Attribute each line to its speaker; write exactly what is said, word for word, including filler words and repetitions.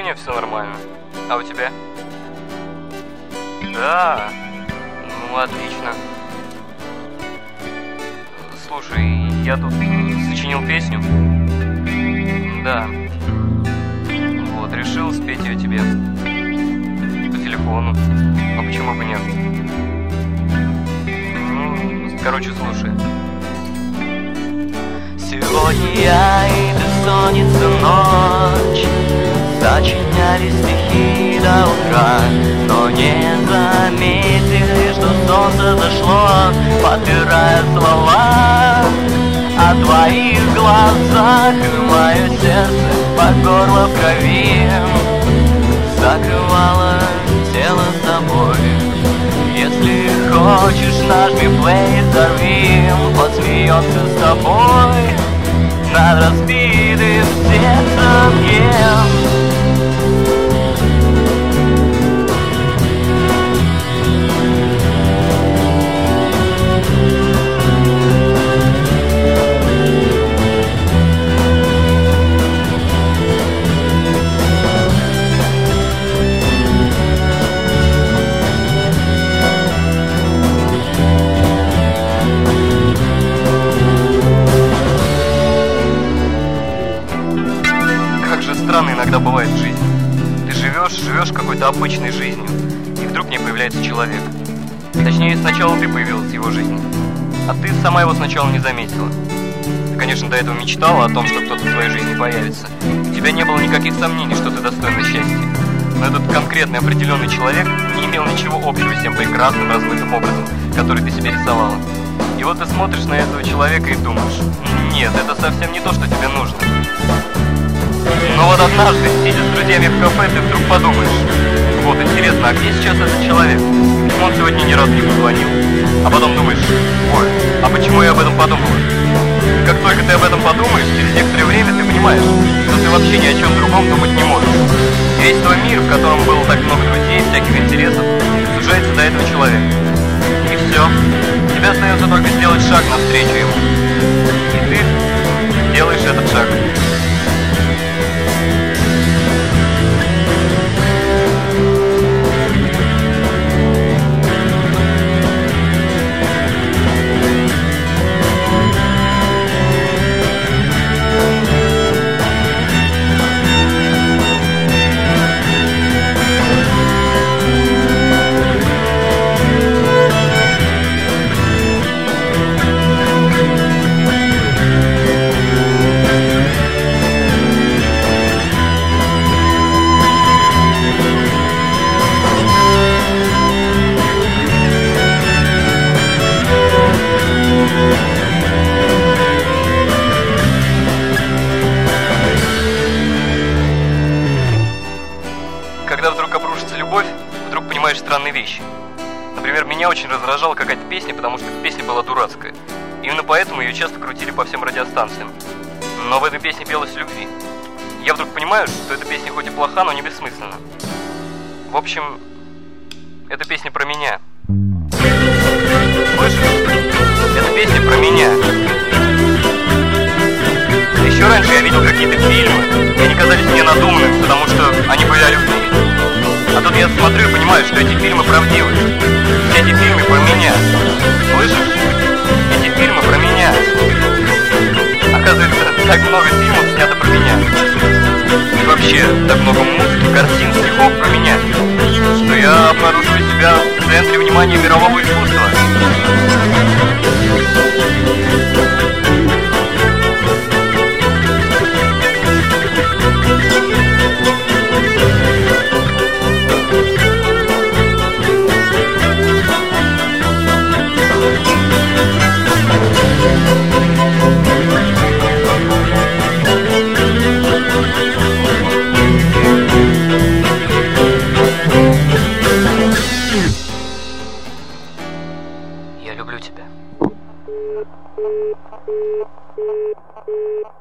Speaker 1: меня все нормально. А у тебя? Да. Ну, отлично. Слушай, я тут сочинил песню. Да. Вот, решил спеть ее тебе. По телефону. А почему бы нет? Ну, короче, слушай.
Speaker 2: Сегодня я и бессонница ночь сочиняли стихи до утра, но не заметили, что солнце зашло, подбирая слова о твоих глазах, и мое сердце по горло в крови закрывало тело с тобой. Если хочешь, нажми плей, взорви, посмеемся с тобой над разбитым сердцем ем.
Speaker 1: Странно иногда бывает в жизни. Ты живешь, живешь какой-то обычной жизнью, и вдруг в ней появляется человек. Точнее, сначала ты появилась в его жизни, а ты сама его сначала не заметила. Ты, конечно, до этого мечтала о том, что кто-то в твоей жизни появится. У тебя не было никаких сомнений, что ты достойна счастья. Но этот конкретный определенный человек не имел ничего общего с тем прекрасным, размытым образом, который ты себе рисовала. И вот ты смотришь на этого человека и думаешь: нет, это совсем не то, что тебе нужно. Но вот однажды, сидя с друзьями в кафе, ты вдруг подумаешь: вот интересно, а где сейчас этот человек? Он сегодня ни разу не позвонил. А потом думаешь: ой, а почему я об этом подумала? Как только ты об этом подумаешь, через некоторое время ты понимаешь, что ты вообще ни о чем другом думать не можешь. Весь твой мир, в котором было так много друзей, всяких интересов, сужается до этого человека. И все. Тебе остается только сделать шаг навстречу ему. И ты делаешь этот шаг. Когда вдруг обрушится любовь, вдруг понимаешь странные вещи. Например, меня очень раздражала какая-то песня, потому что песня была дурацкая. Именно поэтому ее часто крутили по всем радиостанциям. Но в этой песне пелось о любви. Я вдруг понимаю, что эта песня хоть и плоха, но не бессмысленна. В общем, эта песня про меня. Слышишь? Эта песня про меня. Еще раньше я видел какие-то фильмы, и они казались мне надуманными, потому что они были о любви. А тут я смотрю и понимаю, что эти фильмы правдивы. Все эти фильмы про меня. Слышишь? Эти фильмы про меня. Оказывается, так много фильмов снято про меня. И вообще, так много музыки, картин, стихов про меня, что я обнаруживаю себя в центре внимания мирового искусства. Я люблю тебя.